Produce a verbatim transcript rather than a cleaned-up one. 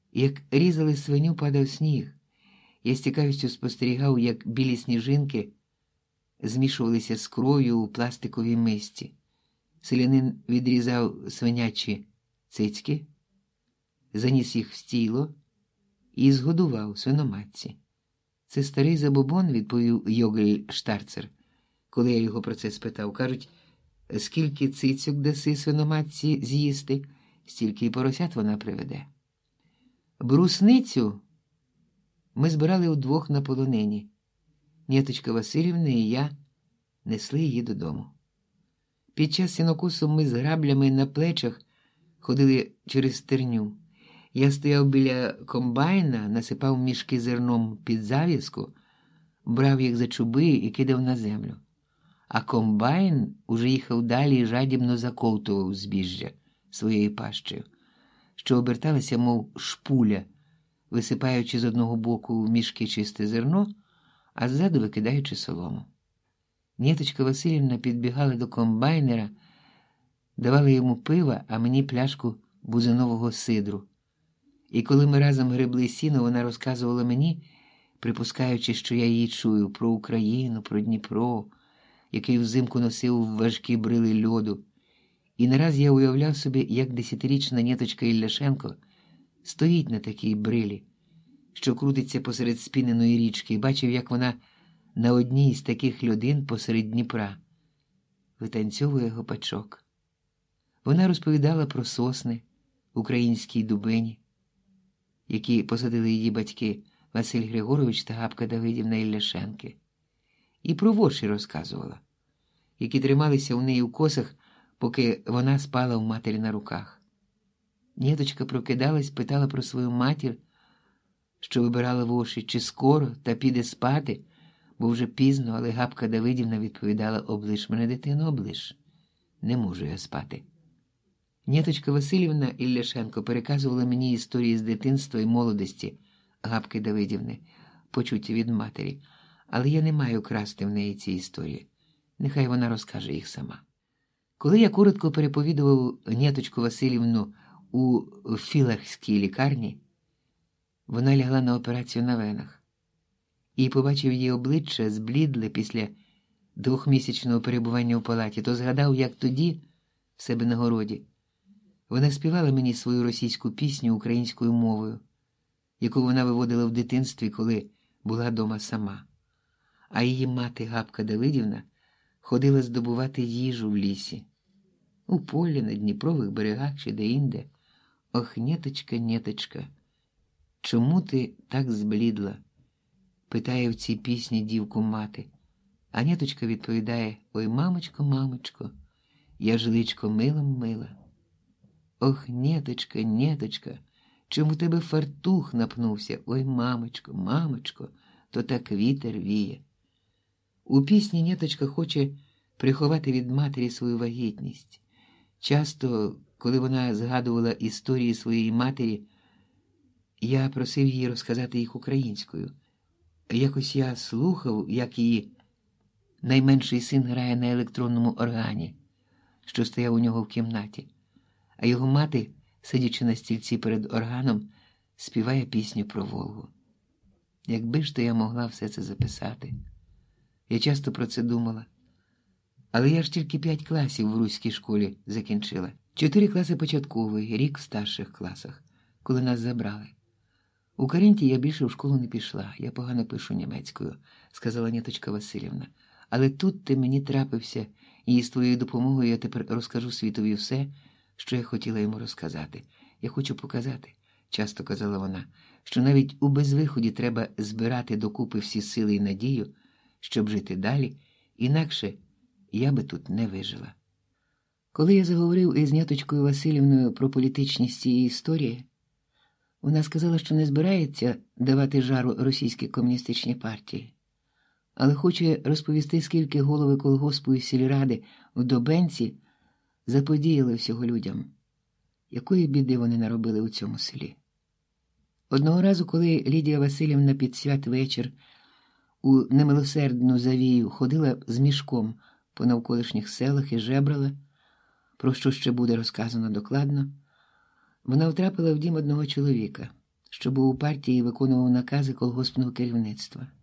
Як різали свиню, падав сніг. Я з цікавістю спостерігав, як білі сніжинки змішувалися з кров'ю у пластиковій мисці. Селянин відрізав свинячі цицьки, заніс їх в стіло і згодував свиноматці. «Це старий забобон», – відповів Йогель Штарцер, коли я його про це спитав. Кажуть, скільки цицьок даси свиноматці з'їсти, стільки й поросят вона приведе. Брусницю ми збирали удвох на полонині. Нєточка Василівна і я несли її додому. Під час сінокосу ми з граблями на плечах ходили через стерню. Я стояв біля комбайна, насипав мішки зерном під зав'язку, брав їх за чуби і кидав на землю. А комбайн уже їхав далі і жадібно заковтував збіжжя своєю пащею, що оберталася, мов шпуля, висипаючи з одного боку в мішки чисте зерно, а ззаду викидаючи солому. Нєточка Василівна підбігала до комбайнера, давала йому пива, а мені пляшку бузинового сидру. І коли ми разом гребли сіно, вона розказувала мені, припускаючи, що я її чую, про Україну, про Дніпро, який взимку носив важкі брили льоду. І нараз я уявляв собі, як десятирічна Нєточка Ілляшенко стоїть на такій брилі, що крутиться посеред спіненої річки, і бачив, як вона на одній з таких льодин посеред Дніпра витанцьовує гопачок. Вона розповідала про сосни українській дубині, які посадили її батьки Василь Григорович та Гапка Давидівна Ілляшенки. І про воші розказувала, які трималися у неї у косах, поки вона спала у матері на руках. Нєточка прокидалась, питала про свою матір, що вибирала воші, чи скоро, та піде спати, бо вже пізно, але Гапка Давидівна відповідала: «Облиш мене, дитино, облиш. Не можу я спати». Нєточка Василівна Ілляшенко переказувала мені історії з дитинства і молодості Гапки Давидівни, почуті від матері, але я не маю красти в неї ці історії. Нехай вона розкаже їх сама. Коли я коротко переповідував Нєточку Василівну у Філахській лікарні, вона лягла на операцію на венах. І побачив її обличчя зблідле після двохмісячного перебування в палаті, то згадав, як тоді, в себе на городі, вона співала мені свою російську пісню українською мовою, яку вона виводила в дитинстві, коли була дома сама. А її мати Гапка Давидівна ходила здобувати їжу в лісі, у полі, на Дніпрових берегах чи де-інде. «Ох, Нєточка, Нєточка, чому ти так зблідла?» – питає в цій пісні дівку мати. А Нєточка відповідає: «Ой, мамочко, мамочко, я ж личко милом мила». «Ох, Нєточка, Нєточка, чому тебе фартух напнувся? Ой, мамочко, мамочко, то так вітер віє». У пісні Нєточка хоче приховати від матері свою вагітність. Часто, коли вона згадувала історії своєї матері, я просив її розказати їх українською. Якось я слухав, як її найменший син грає на електронному органі, що стояв у нього в кімнаті, а його мати, сидячи на стільці перед органом, співає пісню про Волгу. Якби ж то я могла все це записати. Я часто про це думала. Але я ж тільки п'ять класів в руській школі закінчила. Чотири класи початкової, рік в старших класах, коли нас забрали. У Каренті я більше в школу не пішла, я погано пишу німецькою, сказала Нєточка Василівна. Але тут ти мені трапився, і з твоєю допомогою я тепер розкажу світові все, що я хотіла йому розказати. Я хочу показати, часто казала вона, що навіть у безвиході треба збирати докупи всі сили і надію, щоб жити далі, інакше я би тут не вижила. Коли я заговорив із Нєточкою Василівною про політичність цієї історії, вона сказала, що не збирається давати жару російській комуністичній партії, але хоче розповісти, скільки голови колгоспу і сільради в Добенці заподіяли всього людям, якої біди вони наробили у цьому селі. Одного разу, коли Лідія Василівна під святвечір у немилосердну завію ходила з мішком по навколишніх селах і жебрала, про що ще буде розказано докладно, вона втрапила в дім одного чоловіка, що був у партії і виконував накази колгоспного керівництва.